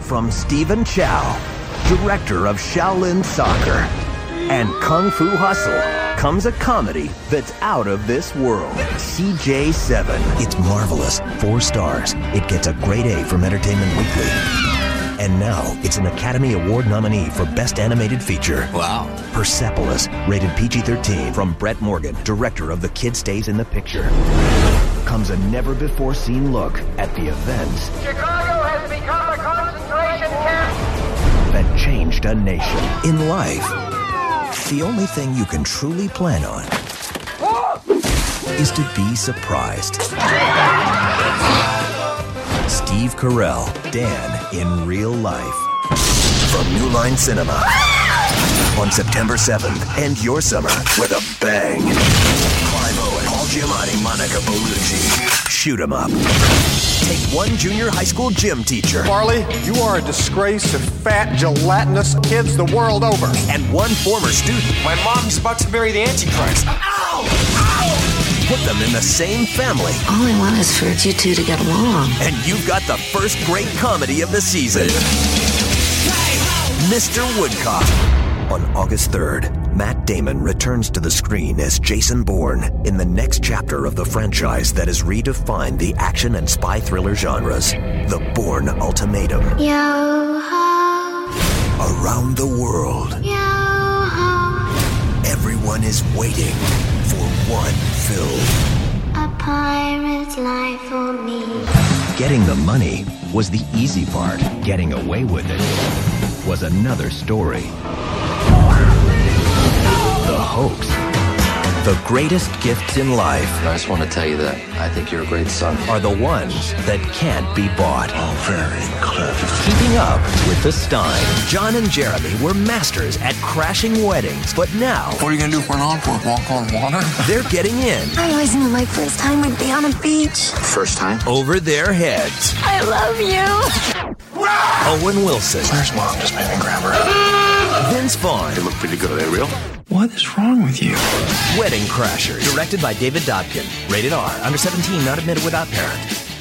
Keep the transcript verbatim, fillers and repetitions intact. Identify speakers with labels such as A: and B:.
A: From Stephen Chow, director of Shaolin Soccer, and Kung Fu Hustle, comes a comedy that's out of this world. C J seven.
B: It's marvelous. Four stars. It gets a grade A from Entertainment Weekly. And now, it's an Academy Award nominee for Best Animated Feature.
C: Wow.
B: Persepolis, rated P G thirteen. From Brett Morgan, director of The Kid Stays in the Picture. Comes a never-before-seen look at the events
D: Chicago has become a concentration camp
B: that changed a nation. In life, the only thing you can truly plan on is to be surprised. Steve Carell, Dan in real life. From New Line Cinema. On September seventh, end your summer with a bang. Clive Owen, Paul Giamatti, Monica Bellucci. Shoot 'em up. Take one junior high school gym teacher.
E: Farley, you are a disgrace to fat, gelatinous kids the world over.
B: And one former student.
C: My mom's about to marry the Antichrist. Ow! Ow!
B: Put them in the same family.
F: All I want is for you two to get along.
B: And you've got the first great comedy of the season. Mister Woodcock. On August third, Matt Damon returns to the screen as Jason Bourne in the next chapter of the franchise that has redefined the action and spy thriller genres. The Bourne Ultimatum.
G: Yo-ho.
B: Around the world.
G: Yo-ho.
B: Everyone is waiting for one film.
G: A pirate's life for me.
B: Getting the money was the easy part. Getting away with it was another story. The hoax. The greatest gifts in life
H: I just want to tell you that I think you're a great son.
B: are the ones that can't be bought.
C: Oh, very clever.
B: Keeping up with the Stein. John and Jeremy were masters at crashing weddings, but now
C: What are you going to do for an encore? Walk on water?
B: they're getting in
F: I always knew my first time would be on a beach.
C: First time?
B: over their heads.
F: I love you.
B: Owen Wilson,
C: Claire's mom just made me grab her.
B: Vince Vaughn,
C: They look pretty good. Are they real? What is wrong with you?
B: Wedding Crashers. Directed by David Dobkin. Rated R. Under seventeen, not admitted without parent.